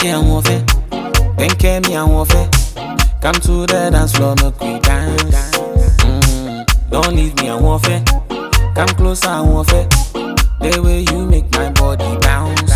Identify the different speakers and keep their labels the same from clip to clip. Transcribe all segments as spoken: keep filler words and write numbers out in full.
Speaker 1: I want it. Benke me, I want it. Come to the dance floor, make we dance. Mm, don't leave me, I want it. Come closer, I want it. The way you make my body bounce.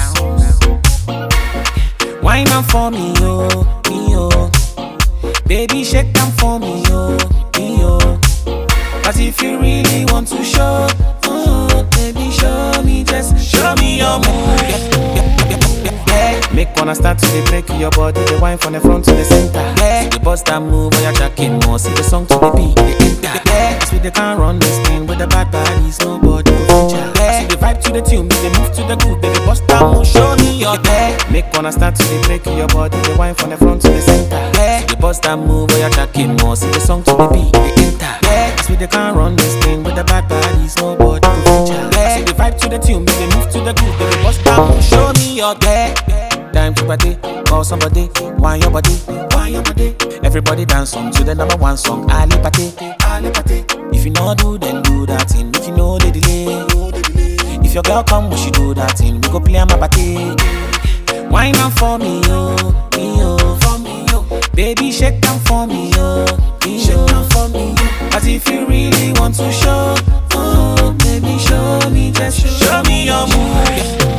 Speaker 1: Wine up for me, yo, me, yo. Baby, shake them for me, yo, me, yo. Cause if you really want to show, oh, baby, show me, just show me your move. Yeah. Make wanna start to the break your body, the wine from the front to the center. Yeah. The bust that move or you're jacking more, see the song to the beat. Yeah. See they can't run this thing with the bad bodies, nobody will feature. Yeah. See the vibe to the tune, they move to the groove, baby, bust that move, show me your yeah. Make wanna start to the break your body, the wine from the front to the center. Yeah. The bust that move or you're jacking more, see the song to the beat. Yeah. See they can't run this thing with the bad bodies, nobody will feature. Yeah. See the vibe to the tune, they move to the groove, baby, bust that move, show me your yeah. Time to party, call somebody, wine your body, wine your body. Everybody dance on to the number one song, Ali Pate, Ali Pate. If you know do, then do that thing. If you know the delay, if your girl come, we should do that thing. We go play on my party. Wine up for me, yo, me, yo, for me, yo. Baby, shake down for me, yo, me, yo, for me, yo. Cause if you really want to show, oh, baby, show me, just show me your move.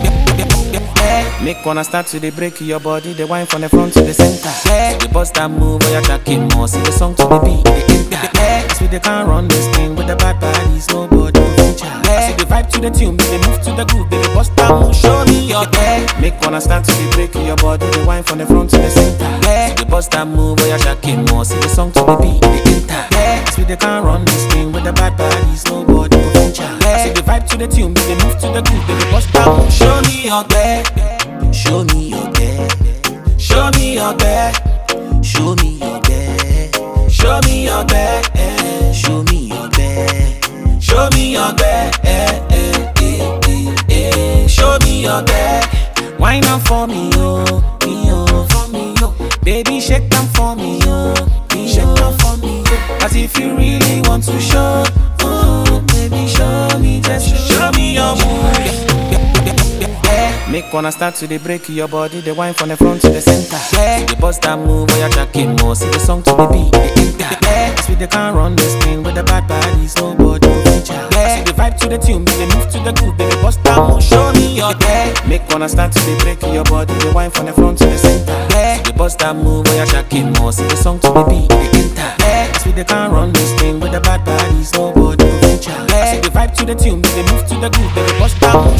Speaker 1: Make wanna start to the break your body, the wine from the front to the center. Yeah. The bust that move or you're jacking more, see the song to the beat. Yeah. See they can't run this thing with the bad bodies, nobody will feature. Yeah. See the vibe to the tune, they move to the groove, baby, bust that move, show me your yeah. Make wanna start to the break your body, the wine from the front to the center. Yeah. The bust that move or you're jacking more, see the song to the beat. Yeah. See they can't run this thing with the bad bodies, nobody will feature. Yeah. See the vibe to the tune, they move to the groove, baby, bust that move, show me your yeah. Show me your bed, show me your bed, show me your bed, show me your bed, show me your bed, show me your bed, show me your bed. Wine up for me, yo, me, yo, for me, yo. Baby, shake them for me, yo, me, shake them for me, yo. Cause if you really want to show, oh, baby, show me, just show me your move. Make wanna start to the break your body, the wine from the front to the center. Yeah. The bust that move or you're jacking more, see the song to the beat. Yeah. See they can't run this thing with the bad bodies, nobody will feature. Yeah. See the vibe to the tune, they move to the groove, baby, bust that move, show me your yeah. Make wanna start to the break your body, the wine from the front to the center. Yeah. The bust that move or you're jacking more, see the song to the beat. Yeah. See they can't run this thing with the bad bodies, nobody will feature. Yeah. See the vibe to the tune, they move to the groove, baby, bust that move.